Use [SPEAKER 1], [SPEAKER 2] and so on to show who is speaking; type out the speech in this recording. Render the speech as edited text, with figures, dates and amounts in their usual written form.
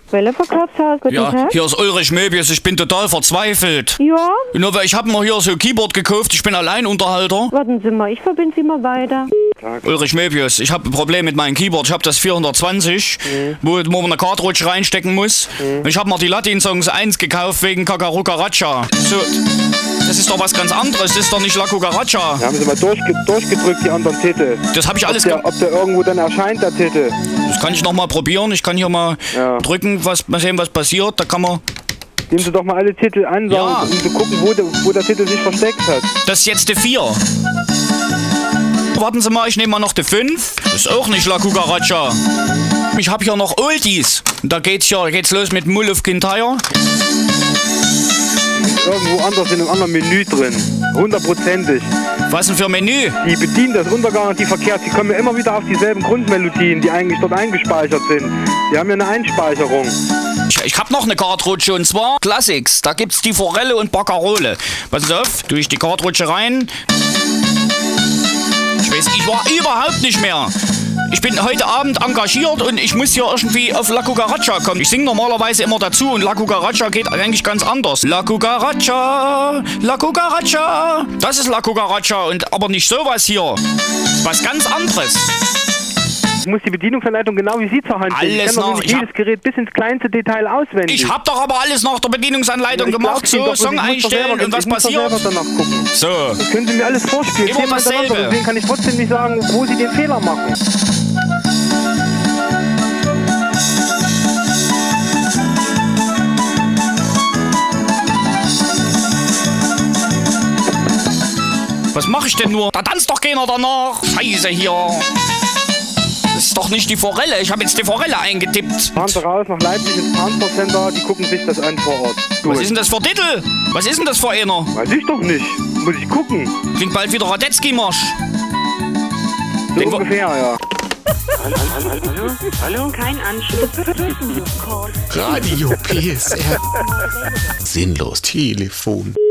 [SPEAKER 1] Welle-Verkaufshaus, guten
[SPEAKER 2] Ja,
[SPEAKER 1] Tag.
[SPEAKER 2] hier ist Ulrich Möbius, ich bin total verzweifelt.
[SPEAKER 1] Ja,
[SPEAKER 2] Nur weil ich habe mir hier so ein Keyboard gekauft, ich bin Alleinunterhalter.
[SPEAKER 1] warten Sie mal, ich verbinde Sie mal weiter.
[SPEAKER 2] Ulrich Möbius, ich habe ein Problem mit meinem Keyboard. Ich habe das 420, wo man eine Cartridge reinstecken muss. Und ich habe mir die Latin-Songs 1 gekauft wegen Kakarukaracha. So, das ist doch was ganz anderes, das ist doch nicht La Cucaracha.
[SPEAKER 3] Da haben Sie mal durchgedrückt, die anderen Titel.
[SPEAKER 2] Das habe ich alles
[SPEAKER 3] Ob der irgendwo dann erscheint, der Titel.
[SPEAKER 2] Das kann ich noch mal probieren. Ich kann hier mal drücken, mal sehen, was passiert. Da kann man...
[SPEAKER 3] Nehmen Sie doch mal alle Titel an,
[SPEAKER 2] Ja.
[SPEAKER 3] um zu gucken, wo der Titel sich versteckt hat.
[SPEAKER 2] Das ist jetzt die 4. Warten Sie mal, ich nehme mal noch die 5. Das ist auch nicht La Cucaracha. Ich habe hier noch Oldies. Da geht's los mit Mull of Kintyre.
[SPEAKER 3] Irgendwo anders in einem anderen Menü drin. 100%ig.
[SPEAKER 2] Was denn für ein Menü?
[SPEAKER 3] Die bedienen das untergarantie verkehrt. Sie kommen ja immer wieder auf dieselben Grundmelodien, die eigentlich dort eingespeichert sind. Die haben ja eine Einspeicherung.
[SPEAKER 2] Ich habe noch eine Cartridge und zwar Classics. Da gibt's die Forelle und Baccarole. Passen Sie auf, tue ich die Cartridge rein. Ich war überhaupt nicht mehr. Ich bin heute Abend engagiert und ich muss hier irgendwie auf La Cucaracha kommen. Ich singe normalerweise immer dazu und La Cucaracha geht eigentlich ganz anders. La Cucaracha, La Cucaracha. Das ist La Cucaracha und aber nicht sowas hier. Das ist was ganz anderes.
[SPEAKER 3] Ich muss die Bedienungsanleitung genau wie Sie zur Hand sehen.
[SPEAKER 2] Alles
[SPEAKER 3] Ich kenne doch
[SPEAKER 2] noch.
[SPEAKER 3] nicht jedes Gerät bis ins kleinste Detail auswendig.
[SPEAKER 2] Ich hab doch aber alles nach der Bedienungsanleitung
[SPEAKER 3] Ja, ich
[SPEAKER 2] gemacht.
[SPEAKER 3] glaub Ihnen
[SPEAKER 2] So,
[SPEAKER 3] doch,
[SPEAKER 2] Song
[SPEAKER 3] ich muss doch
[SPEAKER 2] einstellen
[SPEAKER 3] selber-
[SPEAKER 2] und was
[SPEAKER 3] ich muss doch
[SPEAKER 2] passiert.
[SPEAKER 3] selber danach gucken.
[SPEAKER 2] So.
[SPEAKER 3] Das können Sie mir alles vorspielen.
[SPEAKER 2] Immer
[SPEAKER 3] Zehnmal
[SPEAKER 2] dasselbe.
[SPEAKER 3] hintereinander. Deswegen kann ich trotzdem nicht sagen, wo Sie den Fehler machen.
[SPEAKER 2] Was mache ich denn nur? Da tanzt doch keiner danach. Scheiße hier. Das ist doch nicht die Forelle. Ich habe jetzt die Forelle eingetippt.
[SPEAKER 3] Fahren Sie raus nach Leipzig ins Transfercenter, die gucken sich das an vor Ort. Gut.
[SPEAKER 2] Was ist denn das für Titel? Was ist denn das für einer?
[SPEAKER 3] Weiß ich doch nicht. Muss ich gucken.
[SPEAKER 2] Klingt bald wieder Radetzky-Marsch.
[SPEAKER 3] So
[SPEAKER 2] Den
[SPEAKER 3] ungefähr, ja.
[SPEAKER 4] Hallo? Kein Anschluss.
[SPEAKER 5] Radio PSR. Sinnlos Telefon.